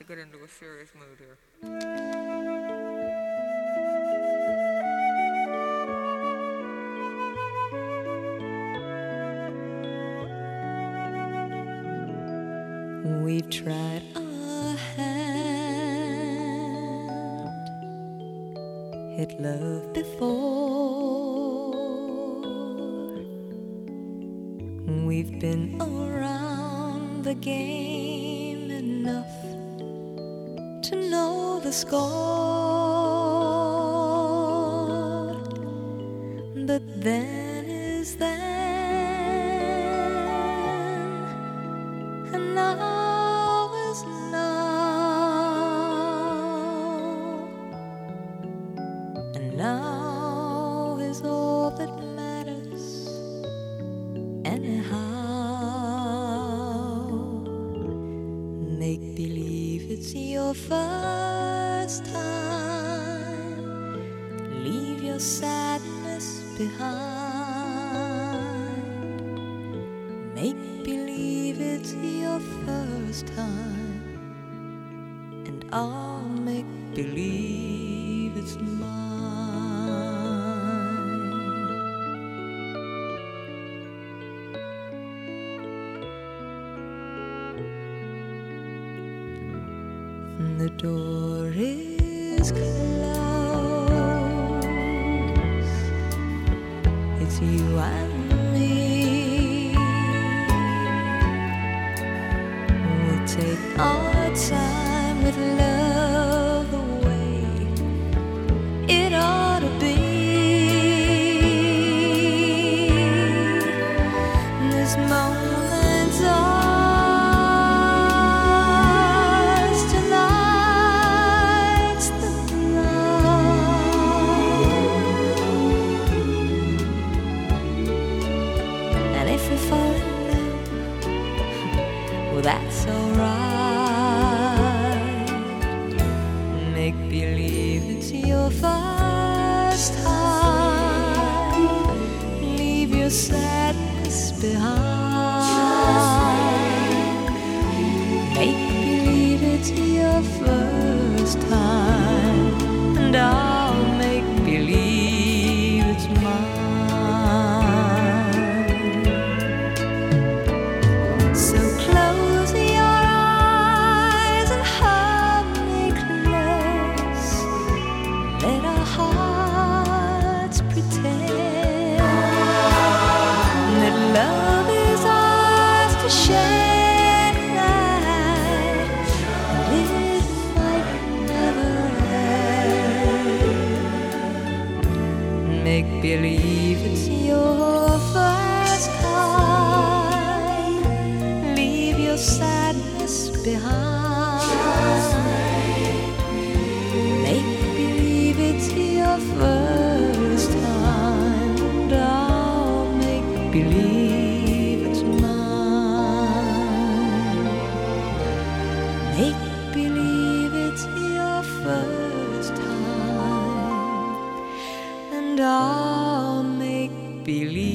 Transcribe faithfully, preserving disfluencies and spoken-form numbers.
get into a serious mood here. We've tried our hand, hit love before. We've been around the game enough to know the score. But then is then, and now is now, and now is all that matters anyhow. Make believe it's your first time. Leave your sadness behind. Make believe it's your first time, and I'll make believe it's mine. The door is closed. It's you and me. We'll take our time with love the way it ought to be. This moment's ours, tonight's the night. And if we fall in love, well, that's alright. Make believe it's your first time. Leave your sadness behind. Make believe it's your first time, and I'll make believe it's mine. So close your eyes and hold me close. Let our hearts pretend that love is ours to share tonight, and it might never end. Make believe it's your first time. Leave your sadness behind. Make believe it's your first time, and I'll make believe it's mine. Make believe it's your first time, and I'll make believe